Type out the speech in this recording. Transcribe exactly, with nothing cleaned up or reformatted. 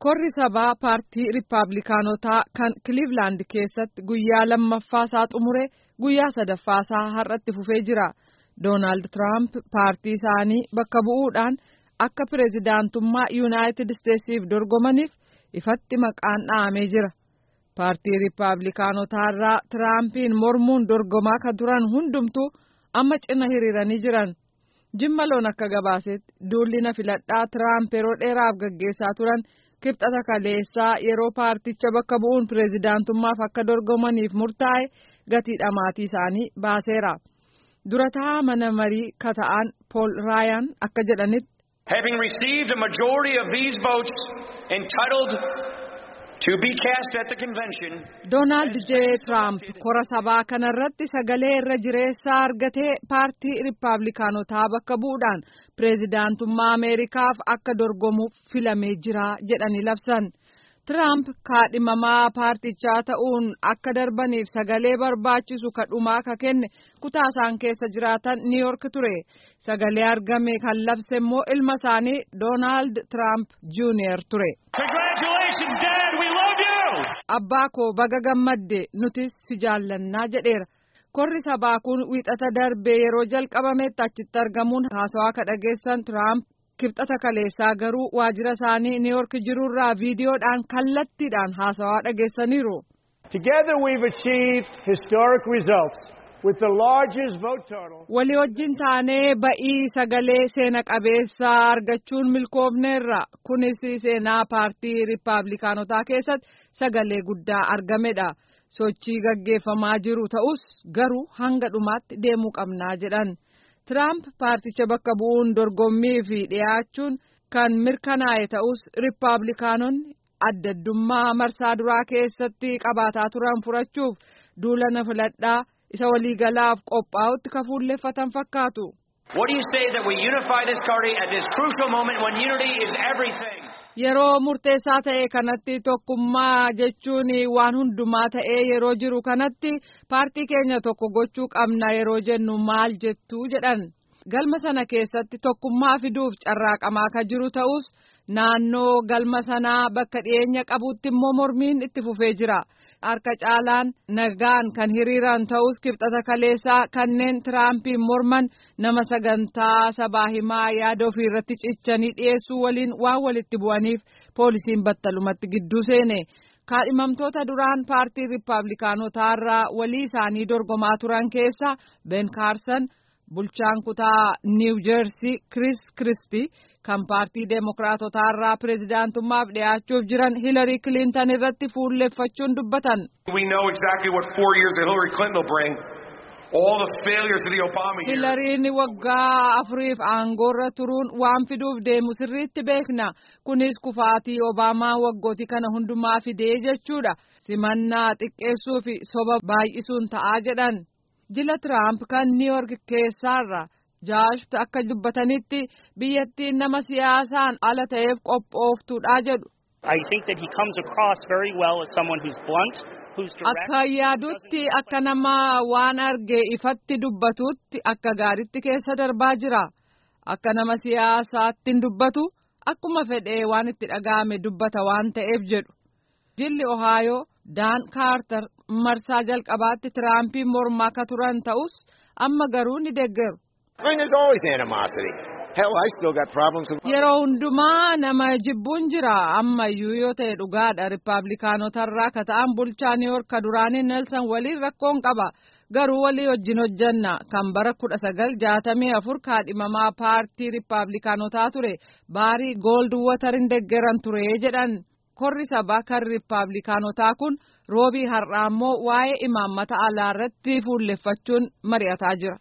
Korri sabaa paartii Riippaabilikaanotaa kan Kiliivilaand keessatti guyyaa lammaffaa isaa xumure guyyaa sadaffaa isaa har'atti fufee jira. Doonaald Tiraamp paartii isaanii bakka bu'uudhaan akka pireezidaantummaa Yuunaayitid Isteetsiif dorgomaniif ifatti maqaan dha'amee jira. Paartii Riippaabilikaanotaa irraa Tiraampiin mormuun dorgomaa kan turan hundumtuu amma cina hiriiranii jiran. Jimma loon akka gabaasetti duullina filadhaa Tiraamp yeroo dheeraaf gaggeessaa turan kibxata kaleessaa yeroo paarticha bakka bu'uun pireezidaantummaaf akka dorgomaniif murtaa'e gatii dhamaatii isaanii baaseera. Durataa mana marii kata'an Pool Raayaan akka jedhanitti. Having received a majority of these votes entitled to be cast at the convention. Doonaald J. Trump kora sabaa kanarratti sagalee irra jireessaa argatee paartii Riippaabilikaanotaa bakka bu'uudhaan pireezidaantummaa Ameerikaaf akka dorgomuuf filamee jira jedhanii labsan. Trump kaadhimamaa paartichaa ta'uun akka darbaniif sagalee barbaachisu kadhumaa ka kenne kutaa isaan keessa jiraatan New York ture. Sagalee argame kan labse immoo ilma isaanii Doonaald Trump Junior ture. Congratulations, Dad, we love you! Abbaa koo baga gammadde nutis si jaallannaa jedheera. Korri sabaa kun wiixata darbee yeroo jalqabametti achitti argamuun haasawaa ka dhageessan Trump kibxata kaleessaa garuu waajjira isaanii New York jirurraa viidiyoodhaan kallattiidhaan haasawaa dhageessaniiru. Together we've achieved historic results with the largest vote total. Walii wajjin taanee ba'ii sagalee seena qabeessaa argachuun milkoofneerra. Kunis seenaa paartii Riippaabilikaanotaa keessatti sagalee guddaa argamedha. Sochii gaggeeffamaa jiru ta'us garuu hanga dhumaatti deemuu qabnaa jedhan. Tiraamp paarticha bakka bu'uun dorgommii fi dhiyaachuun kan mirkanaa'e ta'us Riippaabilikaanonni adda addummaa marsaa duraa keessatti qabaataa turan furachuuf duulana filadhaa isa waliigalaaf qophaa'utti ka fuulleeffatan fakkaatu. What do you say that we unify this party at this crucial moment when unity is everything? Yeroo murteessaa ta'e kanatti tokkummaa jechuun waan hundumaa ta'ee yeroo jiru kanatti paartii keenya tokko gochuu qabna yeroo jennu maal jettu jedhan. Galma sana keessatti tokkummaa fiduuf carraaqamaa ka jiru ta'us naannoo galma sanaa bakka dhiyeenya qabutti immoo mormiin itti fufee jira. Harka caalaan nagaan kan hiriiran ta'us kibxata kaleessaa kanneen Tiraampiin morman nama sagantaa sabaa himaa yaada ofii irratti cichanii dhiyeessuu waliin waan walitti bu'aniif poolisiin battalumatti gidduu seene. Kaadhimamtoota duraan paartii Riippaabilikaanotaa irraa walii isaanii dorgomaa turan keessa Ben Kaarsan, bulchaan kutaa Niiw Jeersii Kris Kiristii kan paartii Deemokiraatotaa irraa pireezidaantummaaf dhiyaachuuf jiran Hiilari Kilintan irratti fuulleeffachuun dubbatan. We know exactly what four years of Hillary Clinton will bring. All the failures of the Obama years. Hiilariin waggaa afuriif aangoorra turuun waan fiduuf deemu sirriitti beekna. Kunis kufaatii Obaamaa waggootii kana hundumaa fidee jechuudha. Simannaa xiqqeessuu fi soba baay'isuun ta'aa jedhan. Jila Tiraamp kan New York keessaarra jaashtu akka dubbatanitti biyyattiin nama siyaasaan ala ta'eef qophooftuudha jedhu. I think that he comes across very well as someone who's blunt, who's direct. Akka yaadutti akka nama waan arge ifatti dubbatutti akka gaaritti keessa darbaa jira. Akka nama siyaasaatti dubbatu akkuma fedhee waan itti dhaga'ame dubbata waan ta'eef jedhu. Jilli Ohaayoo Daan Kaartar marsaa jalqabaatti Tiraampiin mormaa ka turan ta'us amma garuu ni deeggaru. I mean, there's always animosity. Hell, I still got problems with... Yeroo hundumaa nama jibbuun jira ammayyuu yoo ta'e dhugaadha. Riippaabilikaanotarraa ka ta'an bulchaa New York ka duraanii Nelson waliin rakkoon qaba. Garuu walii wajjin hojjanna kan bara kudha sagal jaatamii afur kaadhimamaa paartii Riippaabilikaanotaa ture Baarii Goldwaterin deeggaran ture jedhan. Korri sabaa kan Riippaabilikaanotaa kun roobii har'aa immoo waa'ee imaammata alaa irratti fuulleeffachuun mari'ataa jira.